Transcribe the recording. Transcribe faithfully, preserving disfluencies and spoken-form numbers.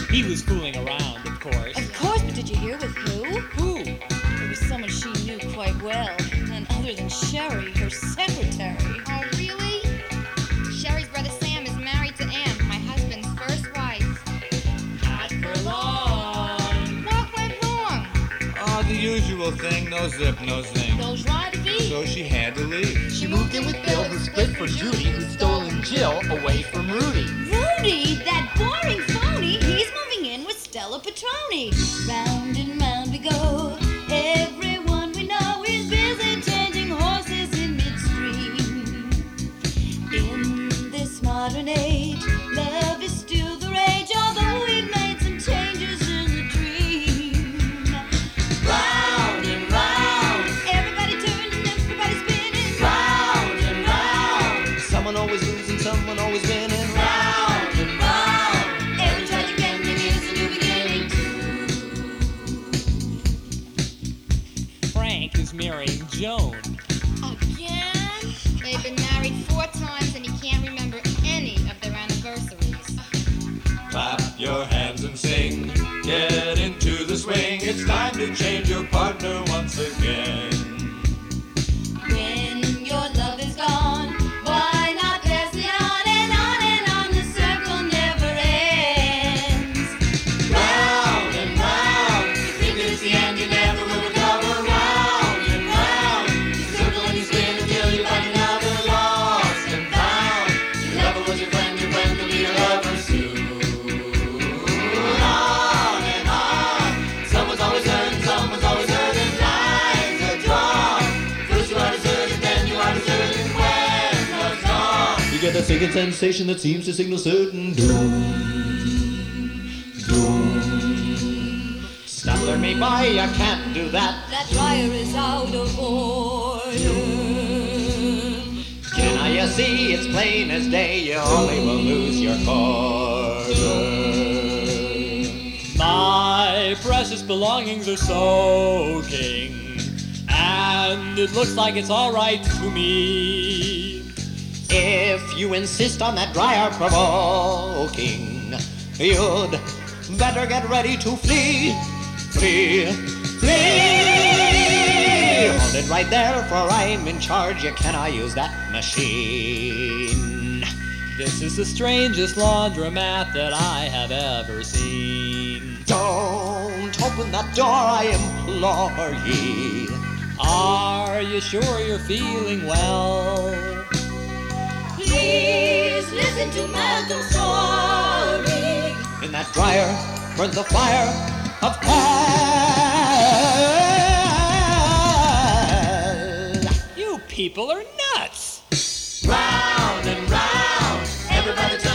He was fooling around, of course. Of course, but did you hear with who? Who? It was someone she knew quite well. None other than Sherry, her secretary. Oh, really? Sherry's brother Sam is married to Ann, my husband's first wife. Not for long. What went wrong? Oh, the usual thing. No zip, no zing. No joie de vivre. So she had to leave. She moved in with Bill, who split for Judy, who'd stolen Jill away from Rudy. Rudy, that boring phony, he's moving in with Stella Petroni. Round and round we go. Everyone we know is busy changing horses in midstream. In this modern age, love is still the rage, although we've made some changes in the dream. Round and round, Everybody turning, everybody spinning. round and round. Someone always losing, someone always winning. Round and round. Every tragic ending is a new beginning. Frank is marrying Joan. Again? They've been married four times and he can't remember any of their anniversaries. Clap your hands and sing. Get into the swing. It's time to change your partner once again. When your love is gone, why not pass it on and on and on? The circle never ends. Round and round. You think it's the end, you never will recover. Round and round. You circle and you spin until you find another lost and found. Your lover was your friend, your friend will be your lover soon. On and on. Someone's always hurting, someone's always hurting. Lines are drawn. First you are deserted, then you are deserted when love's gone. You get that sinking sensation that seems to signal certain doom. Doom. Snuffler me by, I can't do that. That dryer is out of order. Can I see it's plain as day, you only will lose your quarter. My precious belongings are soaking, and it looks like it's all right to me. If you insist on that dryer provoking, you'd better get ready to flee, flee, flee. Hold it right there, for I'm in charge. You cannot use that machine. This is the strangest laundromat that I have ever seen. Don't open that door, I implore ye. Are you sure you're feeling well? Please listen to Malcolm's story. In that dryer burns the fire of hell. You people are nuts! Round and round, everybody turn